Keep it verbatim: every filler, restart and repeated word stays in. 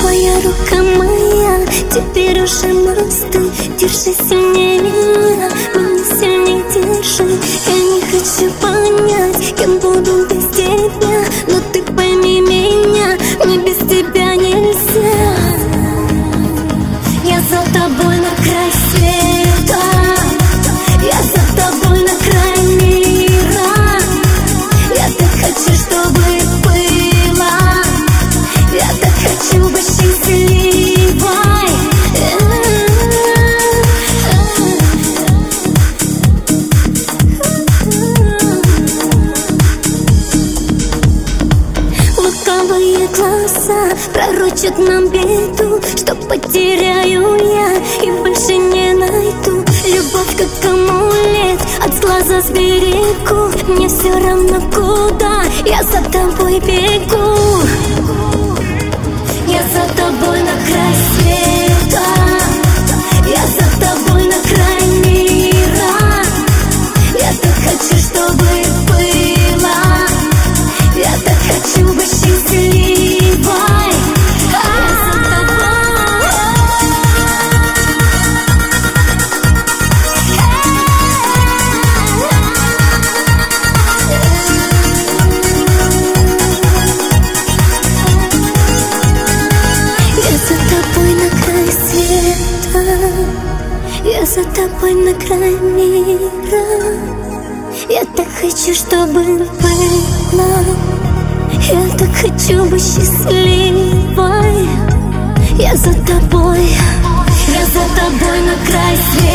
твоя рука моя, теперь уже мосты. Держи сильнее меня, меня сильнее держи. Я не хочу понять, кем буду без тебя, но ты пойми меня, мне без тебя нельзя. Я за тобой на край света, я за тобой на край мира. Я так хочу, чтобы было, я так хочу быть счастливой. Лукавые глаза пророчат нам беду, что потеряю я и больше не найду. Любовь как амулет, от глаза сберегу. Мне все равно куда, я за тобой бегу. Я за тобой на край света, я за тобой на край мира. Я так хочу, чтобы было, я так хочу быть счастливой. Я за тобой на край мира. Я так хочу, чтобы было, я так хочу быть счастливой. Я за тобой, я за тобой на край света.